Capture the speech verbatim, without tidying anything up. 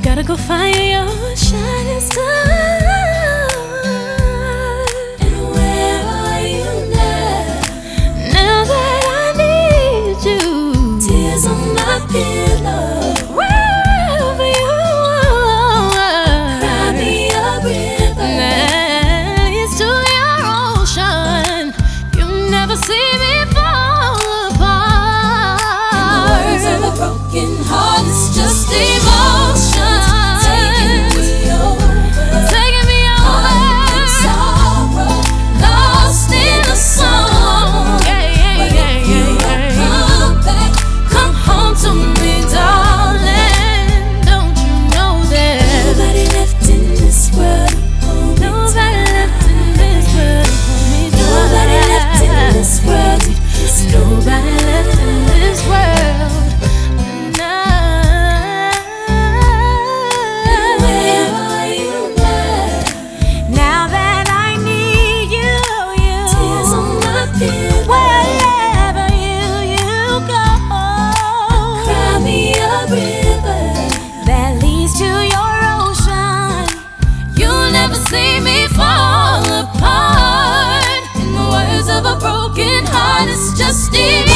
gotta go find your shining star. And where are you now? Now that I need you. Tears on my pillow. Wherever you are, cry me a river that leads to your ocean. You never see me fall apart. In the words of a broken heart, it's just emotion. See me fall apart. In the words of a broken heart, it's just